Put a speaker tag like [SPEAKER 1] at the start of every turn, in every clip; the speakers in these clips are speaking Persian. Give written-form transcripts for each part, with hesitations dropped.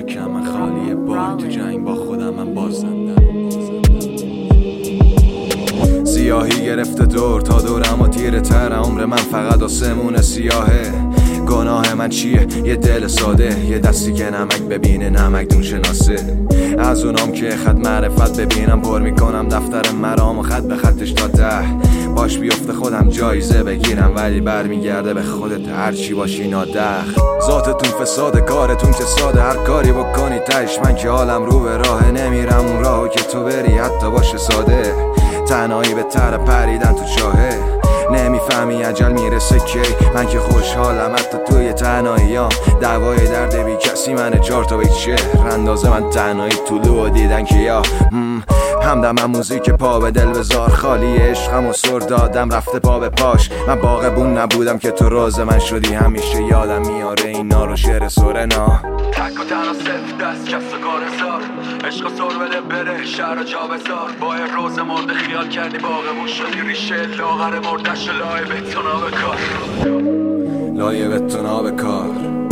[SPEAKER 1] خاکم من خالی باک، تو جنگ با خودم من بازندم. سیاهی گرفته دور تا دور، اما تیره تر عمر من فقط آسمون سیاهه. گناه من چیه؟ یه دل ساده، یه دستی که نمک ببینه نمک دون شناسه. از اونام که خط معرفت ببینم پر میکنم دفتر مرام و خط به خطش تا 10. باش بیفته خودم جایزه بگیرم، ولی برمیگرده به خودت هرچی باشی نادخ. ذاتتون فساده، کارتون که ساده، هر کاری بکنی تهش من که حالم رو به راه. نمیرم اون راهو که تو بری حتی باشه ساده. تنهایی به تر پریدن تو چاهه، نمیفهمی عجل میرسه کی. من که خوشحالم حتی توی تنهاییام، دوای درد بی کسی من 4 تا بیت شعر. اندازه من تنهایی طولو و دیدن که یا همدم موزیک پا به دل بزار. خالی عشقم و سر دادم رفته پا به پاش. من باغبون نبودم که تو راز من شدی، همیشه یادم میاره اینا رو شعر سورنا.
[SPEAKER 2] تک و تنها صفت دست کس و کار زار، عشق سر بده بره شهر جا بزار. با یه روز مرده خیال کردی باغبون شدی، ریشه لاغر مردش لایه بتونا به کار.
[SPEAKER 1] لایه بتونا به کار،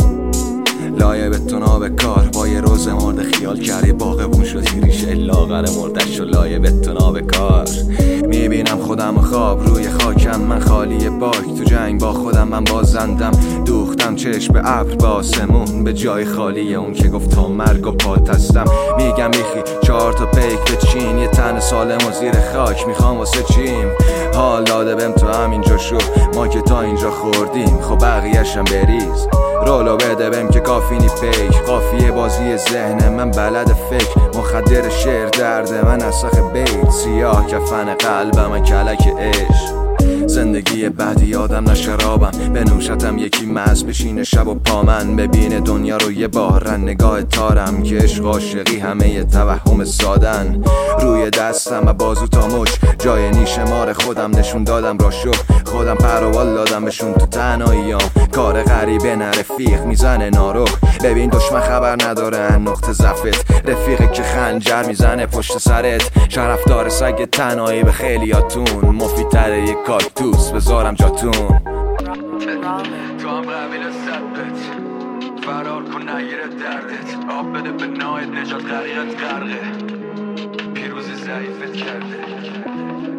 [SPEAKER 1] لایه بتونا به کار. با یه روز مرده خیال کردی باغبون شدی، ریشه لاغر مردش و لایه بتونا به کار. میبینم خودم خواب روی خاکم من خالی باک، تو جنگ با خودم من بازندم. دوختم چشم به ابر به آسمون، به جای خالی اون که گفت تا مرگ و پات هستم. میگم بیخی 4 تا پیک به چین، یه تن سالم و زیر خاک میخوام واسه چیم. حال داده بهم تو همینجا شو، ما که تا اینجا خوردیم خب بقیه‌شم بریز. رولو بده بهم که کافی نی پیک، قافیه بازی ذهن من بلد فکر. مخدر شعر درد من اسخ بیت، سیاه کفن قلبم من کلک عشق. زندگی بعدی آدم نه شرابم، به نوشتم یکی مز بشینه شب و پا من ببینه دنیا رو یه بار. نگاه تارم که عشق عاشقی همه ی توهم سادن. روی دستم و بازو تا مچ، جای نیش مار خودم نشون دادم راشو. خودم پروال دادم بهشون تو تنهاییام، کار غریبه نه رفیق میزنه نارو. ببین دشمن خبر نداره ان نقطه ضعفت، رفیقه که خنجر میزنه پشت سرت. شرفدار سگ تنهایی به خیلیاتون، مفیدتره یک کاکتوس بذارم جاتون.
[SPEAKER 2] تو هم قبیل صدت، فرار کن نگیره دردت. آب بده به نایت، نجات غریقت غرقه، پیروزی ضعیفت کرده.